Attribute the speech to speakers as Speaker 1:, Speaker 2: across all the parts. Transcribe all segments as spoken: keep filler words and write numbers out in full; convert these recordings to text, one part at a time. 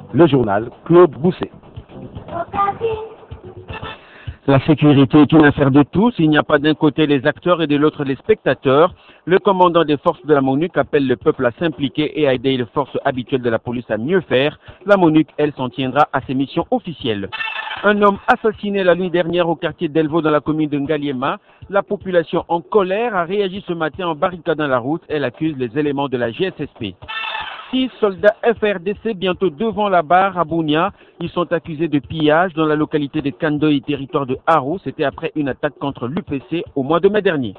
Speaker 1: Le journal Claude Bousset. La sécurité est une affaire de tous. Il n'y a pas d'un côté les acteurs et de l'autre les spectateurs. Le commandant des forces de la MONUC appelle le peuple à s'impliquer et à aider les forces habituelles de la police à mieux faire. La MONUC, elle, s'en tiendra à ses missions officielles. Un homme assassiné la nuit dernière au quartier d'Elvaux dans la commune de Ngaliema. La population en colère a réagi ce matin en barricadant la route. Elle accuse les éléments de la G S S P. Six soldats F R D C bientôt devant la barre à Bounia. Ils sont accusés de pillage dans la localité de Kandoy, territoire de Haro. C'était après une attaque contre l'U P C au mois de mai dernier.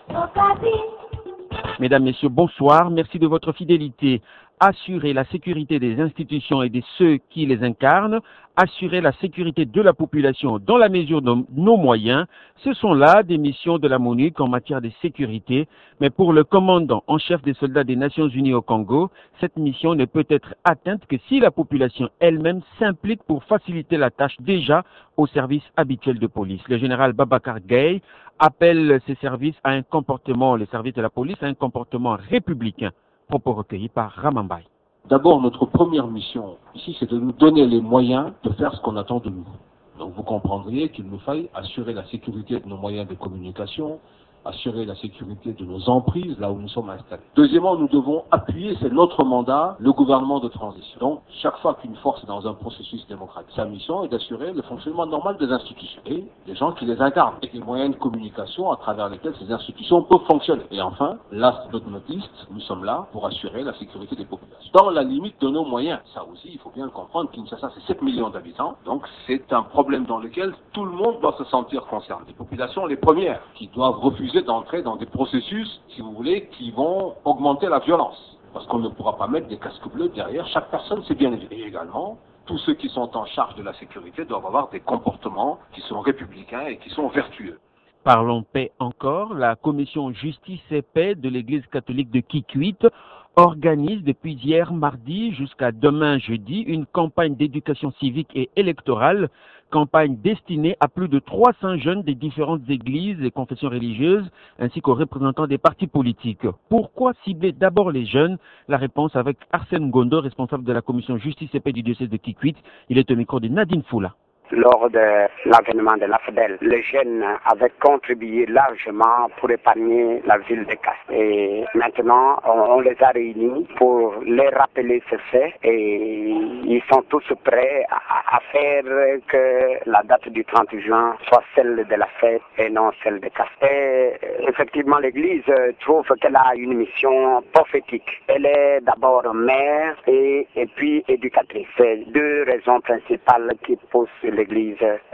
Speaker 1: Mesdames, Messieurs, bonsoir. Merci de votre fidélité. Assurer la sécurité des institutions et de ceux qui les incarnent, assurer la sécurité de la population dans la mesure de nos moyens, ce sont là des missions de la MONUC en matière de sécurité. Mais pour le commandant en chef des soldats des Nations Unies au Congo, cette mission ne peut être atteinte que si la population elle-même s'implique pour faciliter la tâche déjà aux services habituels de police. Le général Babacar Gaye appelle ces services à un comportement, les services de la police, à un comportement républicain. Propos recueillis par Ramambay.
Speaker 2: D'abord, notre première mission ici, c'est de nous donner les moyens de faire ce qu'on attend de nous. Donc vous comprendriez qu'il nous faille assurer la sécurité de nos moyens de communication, assurer la sécurité de nos emprises, là où nous sommes installés. Deuxièmement, nous devons appuyer, c'est notre mandat, le gouvernement de transition. Donc, chaque fois qu'une force est dans un processus démocratique, sa mission est d'assurer le fonctionnement normal des institutions et des gens qui les incarnent, et les moyens de communication à travers lesquels ces institutions peuvent fonctionner. Et enfin, last but not least, nous sommes là pour assurer la sécurité des populations. Dans la limite de nos moyens, ça aussi, il faut bien le comprendre, Kinshasa, c'est sept millions d'habitants, donc c'est un problème dans lequel tout le monde doit se sentir concerné. Les populations les premières qui doivent refuser d'entrer dans des processus, si vous voulez, qui vont augmenter la violence. Parce qu'on ne pourra pas mettre des casques bleus derrière chaque personne, c'est bien évident. Et également, tous ceux qui sont en charge de la sécurité doivent avoir des comportements qui sont républicains et qui sont vertueux.
Speaker 1: Parlons paix encore. La commission Justice et Paix de l'Église catholique de Kikwit organise depuis hier mardi jusqu'à demain jeudi une campagne d'éducation civique et électorale, campagne destinée à plus de trois cents jeunes des différentes églises et confessions religieuses ainsi qu'aux représentants des partis politiques. Pourquoi cibler d'abord les jeunes? La réponse avec Arsène Gondo, responsable de la commission Justice et Paix du diocèse de Kikwit. Il est au micro de Nadine Foula.
Speaker 3: Lors de l'avènement de l'A F D E L, les jeunes avaient contribué largement pour épargner la ville de Casse. Et maintenant, on, on les a réunis pour les rappeler ce fait et ils sont tous prêts à, à faire que la date du trente juin soit celle de la fête et non celle de Casse. Et effectivement, l'Église trouve qu'elle a une mission prophétique. Elle est d'abord mère et, et puis éducatrice. C'est deux raisons principales qui poussent l'Église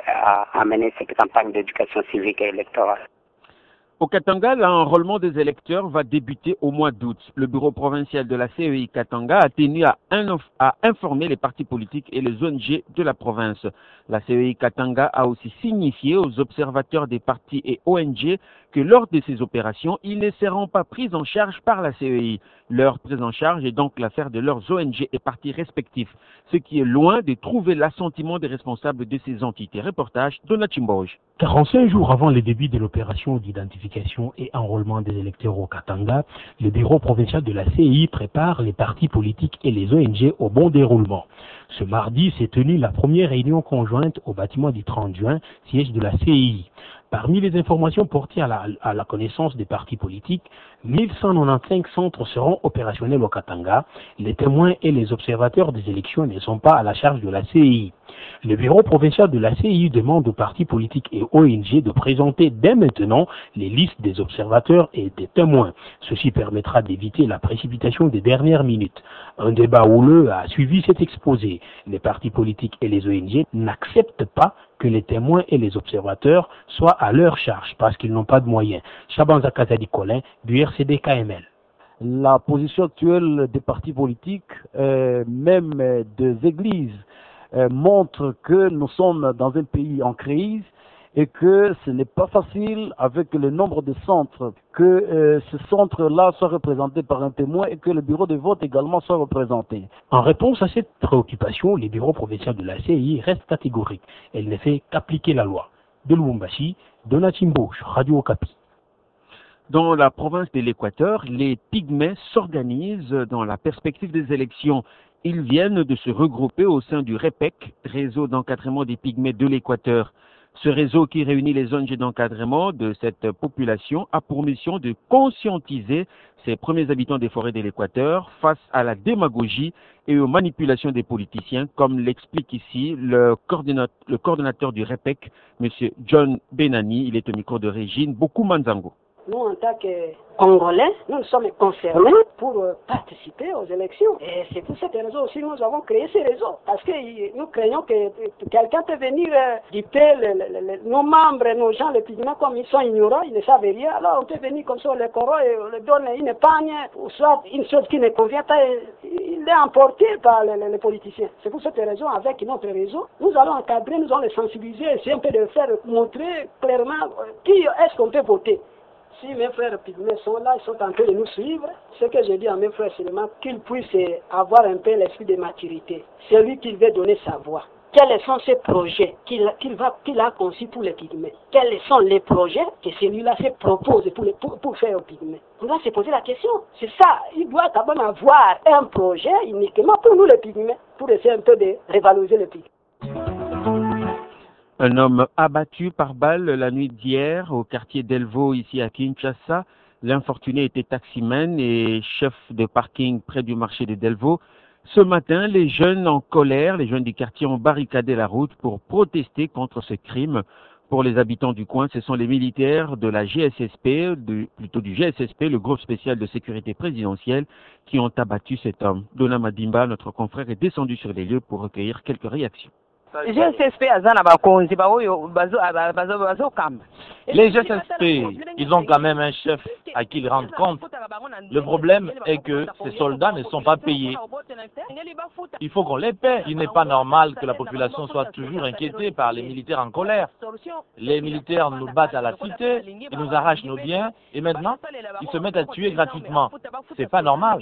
Speaker 3: a mené cette campagne d'éducation civique et électorale.
Speaker 1: Au Katanga, l'enrôlement des électeurs va débuter au mois d'août. Le bureau provincial de la C E I Katanga a tenu à, à informer les partis politiques et les O N G de la province. La C E I Katanga a aussi signifié aux observateurs des partis et O N G que lors de ces opérations, ils ne seront pas pris en charge par la C E I. Leur prise en charge est donc l'affaire de leurs O N G et partis respectifs, ce qui est loin de trouver l'assentiment des responsables de ces entités. Reportage de Nachimboge.
Speaker 4: quarante-cinq jours avant le début de l'opération d'identification et enrôlement des électeurs au Katanga, le bureau provincial de la C E I prépare les partis politiques et les O N G au bon déroulement. Ce mardi s'est tenue la première réunion conjointe au bâtiment du trente juin, siège de la C E I. Parmi les informations portées à la, à la connaissance des partis politiques, mille cent quatre-vingt-quinze centres seront opérationnels au Katanga. Les témoins et les observateurs des élections ne sont pas à la charge de la C E I. Le bureau provincial de la C E I demande aux partis politiques et O N G de présenter dès maintenant les listes des observateurs et des témoins. Ceci permettra d'éviter la précipitation des dernières minutes. Un débat houleux a suivi cet exposé. Les partis politiques et les O N G n'acceptent pas que les témoins et les observateurs soient à leur charge parce qu'ils n'ont pas de moyens. Chabanza Kazadi Colin, du R C D K M L.
Speaker 5: La position actuelle des partis politiques, euh, même des églises, euh, montre que nous sommes dans un pays en crise et que ce n'est pas facile avec le nombre de centres, que euh, ce centre-là soit représenté par un témoin et que le bureau de vote également soit représenté.
Speaker 4: En réponse à cette préoccupation, le bureau provincial de la C E I reste catégorique. Elle ne fait qu'appliquer la loi. De Lubumbashi, Donatimbo, Radio Okapi.
Speaker 1: Dans la province de l'Équateur, les pygmées s'organisent dans la perspective des élections Ils viennent de se regrouper au sein du REPEC, réseau d'encadrement des pygmées de l'Équateur. Ce réseau qui réunit les O N G d'encadrement de cette population a pour mission de conscientiser ces premiers habitants des forêts de l'Équateur face à la démagogie et aux manipulations des politiciens, comme l'explique ici le coordonnateur, le coordonnateur du REPEC, M. John Benani. Il est au micro de Régine Boku Manzango.
Speaker 6: Nous, en tant que Congolais, nous sommes concernés pour participer aux élections. Et c'est pour cette raison aussi que nous avons créé ces réseaux. Parce que nous craignons que quelqu'un peut venir duper nos membres, nos gens, les pygmées, comme ils sont ignorants, ils ne savent rien. Alors on peut venir comme ça, les coraux, et on leur donne une épargne, ou soit une chose qui ne convient pas, il est emporté par les, les politiciens. C'est pour cette raison, avec notre réseau, nous allons encadrer, nous allons les sensibiliser, essayer un peu de faire montrer clairement qui est-ce qu'on peut voter. Si mes frères pygmées sont là, ils sont en train de nous suivre, ce que je dis à mes frères seulement, qu'ils puissent avoir un peu l'esprit de maturité. C'est lui qui veut donner sa voix. Quels sont ces projets qu'il qu'il va, qu'il a conçus pour les pygmées? Quels sont les projets que celui-là se propose pour, les, pour, pour faire aux pygmées? On doit se poser la question. C'est ça, il doit quand même avoir un projet uniquement pour nous les pygmées, pour essayer un peu de révaloriser les pygmées.
Speaker 1: Un homme abattu par balle la nuit d'hier au quartier d'Elvo, ici à Kinshasa. L'infortuné était taximan et chef de parking près du marché de Delvaux. Ce matin, les jeunes en colère, les jeunes du quartier ont barricadé la route pour protester contre ce crime. Pour les habitants du coin, ce sont les militaires de la G S S P, de, plutôt du G S S P, le groupe spécial de sécurité présidentielle, qui ont abattu cet homme. Dona Madimba, notre confrère, est descendu sur les lieux pour recueillir quelques réactions.
Speaker 7: Les G S S P, ils ont quand même un chef à qui ils rendent compte. Le problème est que ces soldats ne sont pas payés. Il faut qu'on les paie. Il n'est pas normal que la population soit toujours inquiétée par les militaires en colère. Les militaires nous battent à la cité, ils nous arrachent nos biens et maintenant, ils se mettent à tuer gratuitement. C'est pas normal.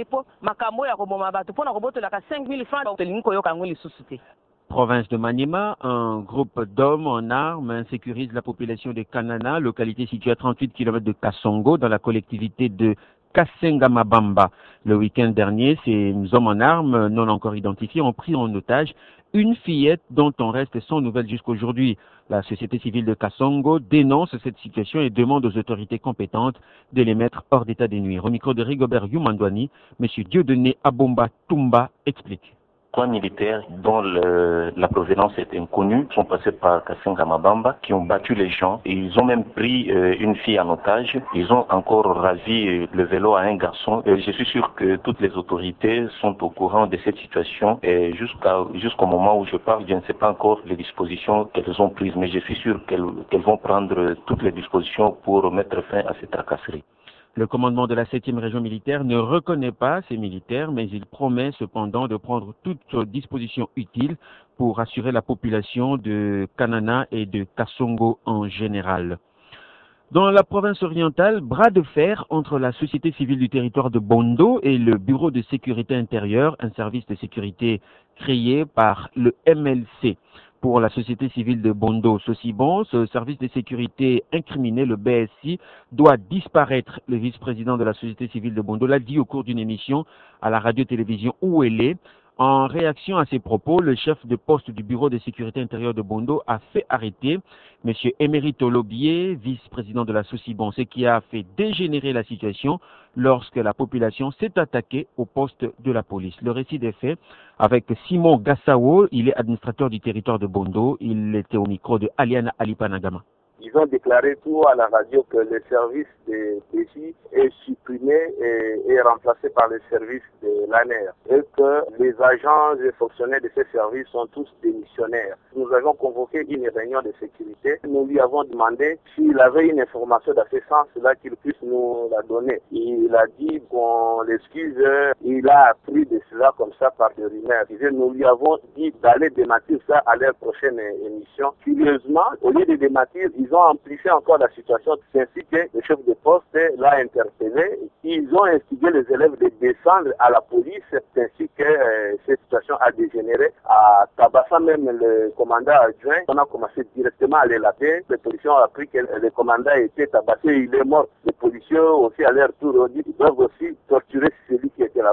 Speaker 1: Province de Maniema, un groupe d'hommes en armes insécurise la population de Kanana, localité située à trente-huit kilomètres de Kasongo, dans la collectivité de Kasengamabamba. Le week-end dernier, ces hommes en armes, non encore identifiés, ont pris en otage une fillette dont on reste sans nouvelles jusqu'aujourd'hui. La société civile de Kasongo dénonce cette situation et demande aux autorités compétentes de les mettre hors d'état de nuire. Au micro de Rigobert Yumandwani, M. Dieudonné Abomba Tumba explique.
Speaker 8: Trois militaires dont le, la provenance est inconnue sont passés par Kasengamabamba, qui ont battu les gens et ils ont même pris euh, une fille en otage. Ils ont encore ravi euh, le vélo à un garçon. Et je suis sûr que toutes les autorités sont au courant de cette situation et jusqu'à jusqu'au moment où je parle, je ne sais pas encore les dispositions qu'elles ont prises, mais je suis sûr qu'elles qu'elles vont prendre toutes les dispositions pour mettre fin à cette tracasserie.
Speaker 1: Le commandement de la septième région militaire ne reconnaît pas ces militaires, mais il promet cependant de prendre toutes dispositions utiles pour assurer la population de Kanana et de Kasongo en général. Dans la province orientale, bras de fer entre la société civile du territoire de Bondo et le Bureau de sécurité intérieure, un service de sécurité créé par le M L C. Pour la société civile de Bondo Sosibon, ce service de sécurité incriminé, le B S I, doit disparaître. Le vice-président de la société civile de Bondo l'a dit au cours d'une émission à la radio-télévision Où elle est. En réaction à ces propos, le chef de poste du bureau de sécurité intérieure de Bondo a fait arrêter M. Emerito Lobier, vice-président de la Sosibon, ce qui a fait dégénérer la situation lorsque la population s'est attaquée au poste de la police. Le récit des faits avec Simon Gassao, il est administrateur du territoire de Bondo, il était au micro de Aliana Alipanagama.
Speaker 9: Ils ont déclaré tout à la radio que le service de P J est supprimé et est remplacé par le service de l'A N R et que les agents et fonctionnaires de ces services sont tous démissionnaires. Nous avons convoqué une réunion de sécurité. Nous lui avons demandé s'il avait une information dans ce sens-là qu'il puisse nous la donner. Il a dit qu'on l'excuse, il a appris de cela comme ça par des rumeurs. Nous lui avons dit d'aller démentir ça à leur prochaine émission. Curieusement, au lieu de démentir, ils ont amplifié encore la situation, ainsi que le chef de poste l'a interpellé. Ils ont instigé les élèves de descendre à la police, ainsi que euh, cette situation a dégénéré. À tabassant même le commandant adjoint, on a commencé directement à les laver. Les policiers ont appris que le commandant était tabassé, il est mort. Les policiers aussi à leur tour ont dit qu'ils doivent aussi torturer celui qui était là. Je suis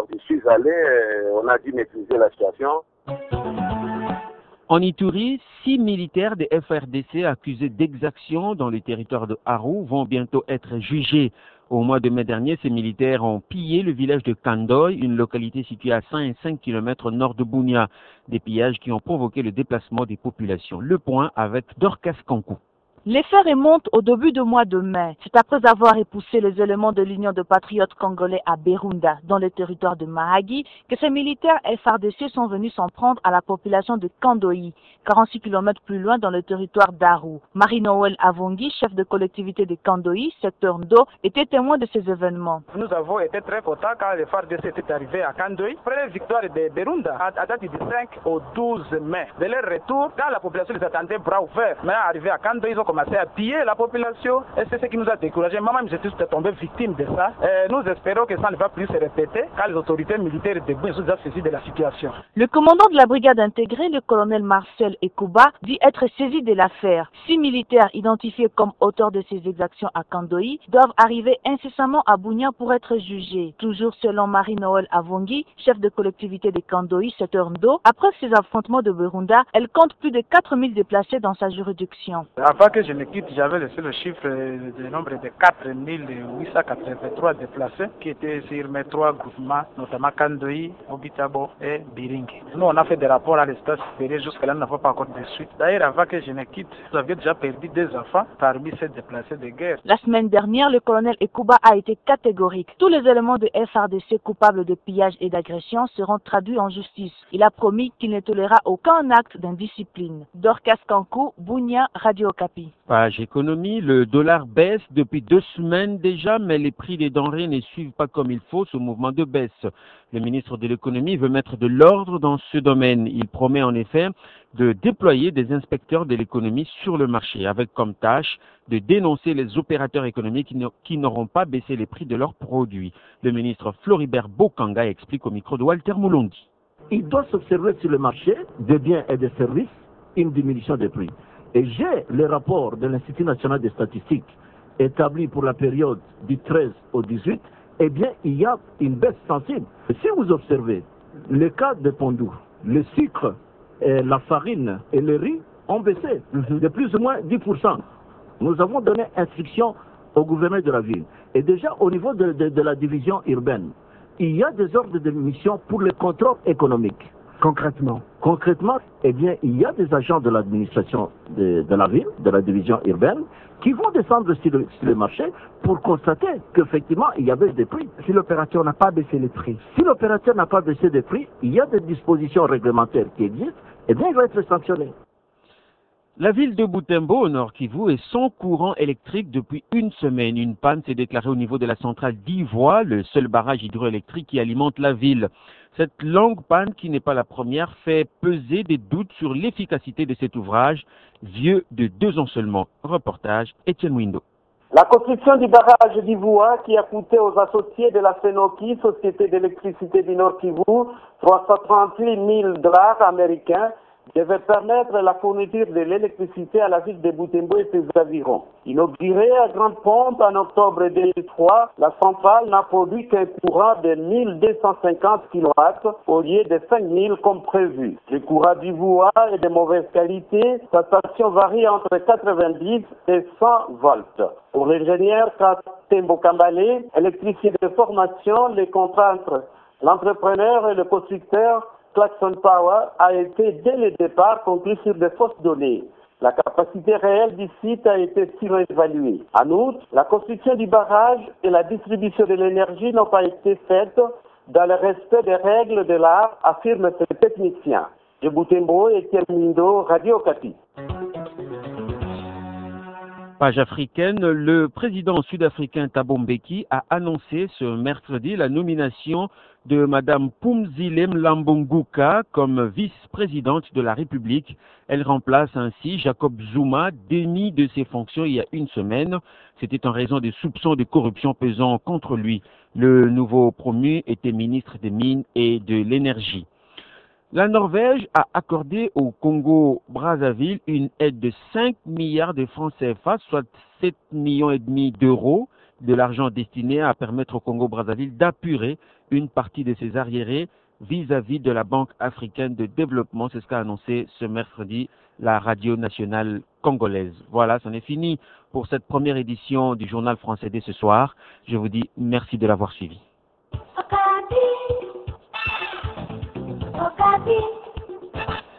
Speaker 9: allés, on a dû maîtriser la situation.
Speaker 1: En Ituri, six militaires des F R D C accusés d'exactions dans le territoire de Aru vont bientôt être jugés. Au mois de mai dernier, ces militaires ont pillé le village de Kandoy, une localité située à cinq kilomètres au nord de Bunia. Des pillages qui ont provoqué le déplacement des populations. Le point avec Dorcas Kankou.
Speaker 10: Les faits remontent au début du mois de mai. C'est après avoir repoussé les éléments de l'Union de patriotes congolais à Berunda, dans le territoire de Mahagi, que ces militaires F R D C sont venus s'en prendre à la population de Kandoyi, quarante-six kilomètres plus loin dans le territoire d'Aru. Marie-Noël Avongi, chef de collectivité de Kandoyi, secteur Ndo, était témoin de ces événements.
Speaker 11: Nous avons été très contents quand les F R D C étaient arrivés à Kandoyi. Première victoire de Berunda à date du cinq au douze mai. De leur retour, quand la population les attendait bras ouverts, mais arrivés à Kandoyi, ils ont commencé à piller la population et c'est ce qui nous a découragés. Moi-même, j'étais tombé victime de ça. Et nous espérons que ça ne va plus se répéter car les autorités militaires de Bunia sont déjà saisies de la situation.
Speaker 10: Le commandant de la brigade intégrée, le colonel Marcel Ekouba, dit être saisi de l'affaire. Six militaires identifiés comme auteurs de ces exactions à Kandoyi doivent arriver incessamment à Bunia pour être jugés. Toujours selon Marie-Noël Avongi, chef de collectivité de Kandoyi, secteur Ndo, après ces affrontements de Berunda, elle compte plus de quatre mille déplacés dans sa juridiction.
Speaker 11: Avant que je ne quitte, j'avais laissé le chiffre du nombre de quatre mille huit cent quatre-vingt-trois déplacés qui étaient sur mes trois groupements, notamment Kandoyi, Obitabo et Biringi. Nous, on a fait des rapports à l'état supérieur, jusque-là, nous n'avons pas encore de suite. D'ailleurs, avant que je ne quitte, vous aviez déjà perdu des enfants parmi ces déplacés de guerre.
Speaker 10: La semaine dernière, le colonel Ekouba a été catégorique. Tous les éléments de F R D C coupables de pillage et d'agression seront traduits en justice. Il a promis qu'il ne tolérera aucun acte d'indiscipline. Dorcas Kankou, Bunia, Radio Okapi.
Speaker 1: Page économie, le dollar baisse depuis deux semaines déjà, mais les prix des denrées ne suivent pas comme il faut ce mouvement de baisse. Le ministre de l'économie veut mettre de l'ordre dans ce domaine. Il promet en effet de déployer des inspecteurs de l'économie sur le marché, avec comme tâche de dénoncer les opérateurs économiques qui n'auront pas baissé les prix de leurs produits. Le ministre Floribert Bokanga explique au micro de Walter Moulondi.
Speaker 12: Il doit s'observer sur le marché des biens et des services une diminution des prix. Et j'ai le rapport de l'Institut national des statistiques établi pour la période du treize au dix-huit, eh bien, il y a une baisse sensible. Si vous observez le cas de Pondou, le sucre, et la farine et le riz ont baissé de plus ou moins dix pour cent. Nous avons donné instruction au gouverneur de la ville. Et déjà, au niveau de, de, de la division urbaine, il y a des ordres de mission pour le contrôle économique. Concrètement Concrètement, eh bien, il y a des agents de l'administration de, de la ville, de la division urbaine, qui vont descendre sur le, sur le marché pour constater qu'effectivement, il y avait des prix.
Speaker 13: Si l'opérateur n'a pas baissé les prix
Speaker 12: Si l'opérateur n'a pas baissé les prix, il y a des dispositions réglementaires qui existent, eh bien, il va être sanctionné.
Speaker 1: La ville de Butembo, au Nord Kivu, est sans courant électrique depuis une semaine. Une panne s'est déclarée au niveau de la centrale d'Ivoire, le seul barrage hydroélectrique qui alimente la ville. Cette longue panne, qui n'est pas la première, fait peser des doutes sur l'efficacité de cet ouvrage, vieux de deux ans seulement. Reportage, Étienne Windo.
Speaker 14: La construction du barrage d'Ivoire, qui a coûté aux associés de la Senoki, Société d'électricité du Nord Kivu, trois cent trente-huit mille dollars américains, devait permettre la fourniture de l'électricité à la ville de Butembo et ses environs. Inaugurée à grande pompe en octobre deux mille trois, la centrale n'a produit qu'un courant de mille deux cent cinquante kilowatts au lieu de cinq mille comme prévu. Le courant d'Ivoire est de mauvaise qualité, sa station varie entre quatre-vingt-dix et cent volts. Pour l'ingénieur Katembo Kambale, électricien de formation, les contrats entre l'entrepreneur et le constructeur Klaxon Power a été dès le départ conclu sur de fausses données. La capacité réelle du site a été surévaluée. En outre, la construction du barrage et la distribution de l'énergie n'ont pas été faites dans le respect des règles de l'art, affirme ce technicien. De Butembo, Étienne Mindo, Radio Okapi.
Speaker 1: Page africaine, le président sud-africain Thabo Mbeki a annoncé ce mercredi la nomination de Madame Phumzile Mlambo-Ngcuka comme vice-présidente de la République. Elle remplace ainsi Jacob Zuma, démis de ses fonctions il y a une semaine. C'était en raison des soupçons de corruption pesant contre lui. Le nouveau promu était ministre des Mines et de l'Énergie. La Norvège a accordé au Congo-Brazzaville une aide de cinq milliards de francs C F A, soit sept millions et demi d'euros, de l'argent destiné à permettre au Congo-Brazzaville d'apurer une partie de ses arriérés vis-à-vis de la Banque africaine de développement. C'est ce qu'a annoncé ce mercredi la radio nationale congolaise. Voilà, c'en est fini pour cette première édition du journal français dès ce soir. Je vous dis merci de l'avoir suivi. Okapi. Okapi.